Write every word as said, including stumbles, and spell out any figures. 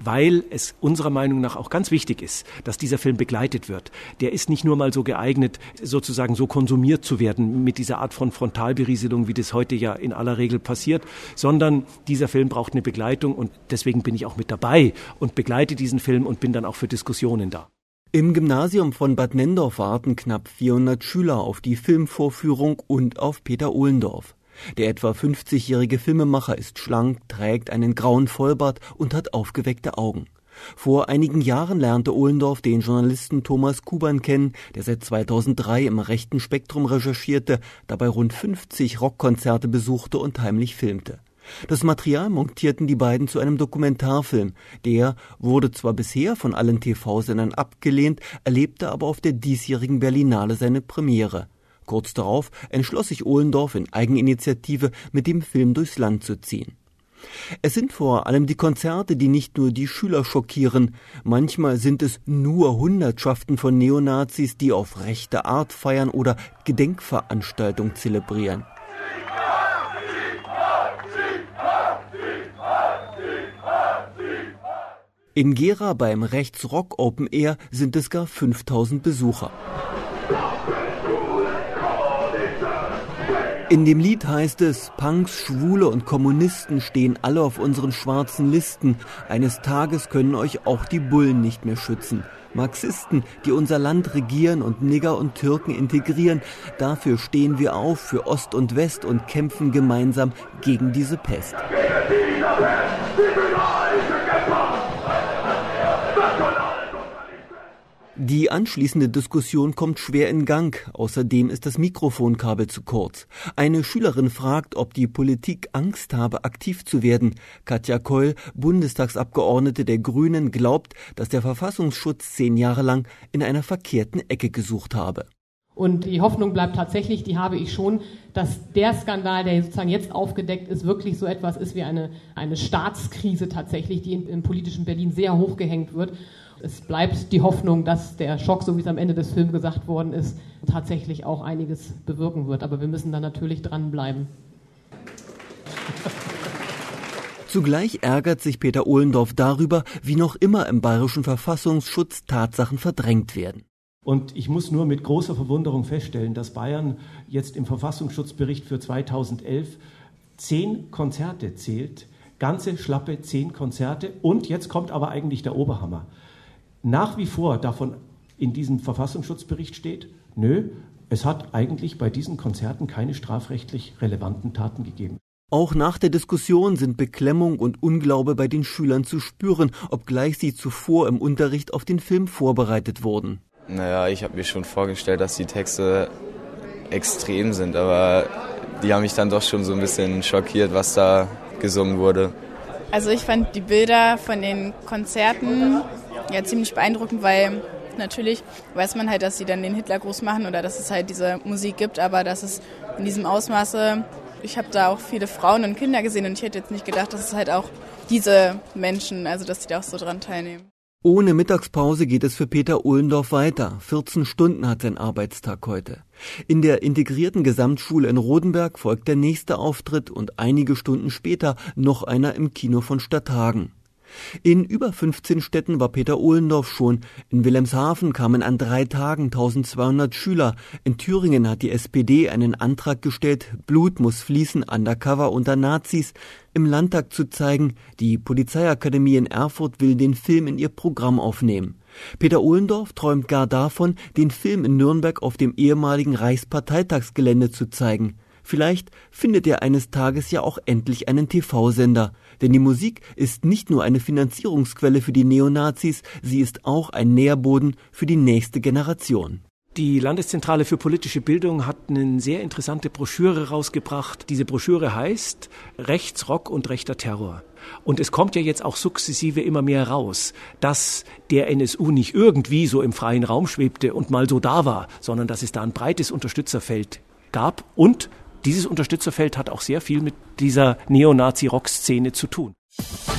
weil es unserer Meinung nach auch ganz wichtig ist, dass dieser Film begleitet wird. Der ist nicht nur mal so geeignet, sozusagen so konsumiert zu werden mit dieser Art von Frontalberieselung, wie das heute ja in aller Regel passiert, sondern dieser Film braucht eine Begleitung und deswegen bin ich auch mit dabei und begleite diesen Film und bin dann auch für Diskussionen da. Im Gymnasium von Bad Nenndorf warten knapp vierhundert Schüler auf die Filmvorführung und auf Peter Ohlendorf. Der etwa fünfzigjährige Filmemacher ist schlank, trägt einen grauen Vollbart und hat aufgeweckte Augen. Vor einigen Jahren lernte Ohlendorf den Journalisten Thomas Kuban kennen, der seit zweitausenddrei im rechten Spektrum recherchierte, dabei rund fünfzig Rockkonzerte besuchte und heimlich filmte. Das Material montierten die beiden zu einem Dokumentarfilm. Der wurde zwar bisher von allen T V-Sendern abgelehnt, erlebte aber auf der diesjährigen Berlinale seine Premiere. Kurz darauf entschloss sich Ohlendorf in Eigeninitiative, mit dem Film durchs Land zu ziehen. Es sind vor allem die Konzerte, die nicht nur die Schüler schockieren. Manchmal sind es nur Hundertschaften von Neonazis, die auf rechte Art feiern oder Gedenkveranstaltungen zelebrieren. In Gera beim Rechtsrock Open Air sind es gar fünftausend Besucher. In dem Lied heißt es, Punks, Schwule und Kommunisten stehen alle auf unseren schwarzen Listen. Eines Tages können euch auch die Bullen nicht mehr schützen. Marxisten, die unser Land regieren und Nigger und Türken integrieren, dafür stehen wir auf für Ost und West und kämpfen gemeinsam gegen diese Pest. Die anschließende Diskussion kommt schwer in Gang. Außerdem ist das Mikrofonkabel zu kurz. Eine Schülerin fragt, ob die Politik Angst habe, aktiv zu werden. Katja Keul, Bundestagsabgeordnete der Grünen, glaubt, dass der Verfassungsschutz zehn Jahre lang in einer verkehrten Ecke gesucht habe. Und die Hoffnung bleibt tatsächlich, die habe ich schon, dass der Skandal, der sozusagen jetzt aufgedeckt ist, wirklich so etwas ist wie eine, eine Staatskrise tatsächlich, die im, im politischen Berlin sehr hochgehängt wird. Es bleibt die Hoffnung, dass der Schock, so wie es am Ende des Films gesagt worden ist, tatsächlich auch einiges bewirken wird. Aber wir müssen da natürlich dranbleiben. Zugleich ärgert sich Peter Ohlendorf darüber, wie noch immer im bayerischen Verfassungsschutz Tatsachen verdrängt werden. Und ich muss nur mit großer Verwunderung feststellen, dass Bayern jetzt im Verfassungsschutzbericht für zweitausendelf zehn Konzerte zählt, ganze schlappe zehn Konzerte. Und jetzt kommt aber eigentlich der Oberhammer. Nach wie vor davon in diesem Verfassungsschutzbericht steht, nö, es hat eigentlich bei diesen Konzerten keine strafrechtlich relevanten Taten gegeben. Auch nach der Diskussion sind Beklemmung und Unglaube bei den Schülern zu spüren, obgleich sie zuvor im Unterricht auf den Film vorbereitet wurden. Naja, ich habe mir schon vorgestellt, dass die Texte extrem sind, aber die haben mich dann doch schon so ein bisschen schockiert, was da gesungen wurde. Also ich fand die Bilder von den Konzerten ja ziemlich beeindruckend, weil natürlich weiß man halt, dass sie dann den Hitlergruß machen oder dass es halt diese Musik gibt, aber dass es in diesem Ausmaße, ich habe da auch viele Frauen und Kinder gesehen und ich hätte jetzt nicht gedacht, dass es halt auch diese Menschen, also dass die da auch so dran teilnehmen. Ohne Mittagspause geht es für Peter Ohlendorf weiter. vierzehn Stunden hat sein Arbeitstag heute. In der integrierten Gesamtschule in Rodenberg folgt der nächste Auftritt und einige Stunden später noch einer im Kino von Stadthagen. In über fünfzehn Städten war Peter Ohlendorf schon. In Wilhelmshaven kamen an drei Tagen eintausendzweihundert Schüler. In Thüringen hat die S P D einen Antrag gestellt, Blut muss fließen, undercover unter Nazis, im Landtag zu zeigen. Die Polizeiakademie in Erfurt will den Film in ihr Programm aufnehmen. Peter Ohlendorf träumt gar davon, den Film in Nürnberg auf dem ehemaligen Reichsparteitagsgelände zu zeigen. Vielleicht findet er eines Tages ja auch endlich einen T V-Sender. Denn die Musik ist nicht nur eine Finanzierungsquelle für die Neonazis, sie ist auch ein Nährboden für die nächste Generation. Die Landeszentrale für politische Bildung hat eine sehr interessante Broschüre rausgebracht. Diese Broschüre heißt Rechtsrock und rechter Terror. Und es kommt ja jetzt auch sukzessive immer mehr raus, dass der N S U nicht irgendwie so im freien Raum schwebte und mal so da war, sondern dass es da ein breites Unterstützerfeld gab und dieses Unterstützerfeld hat auch sehr viel mit dieser Neonazi-Rock-Szene zu tun.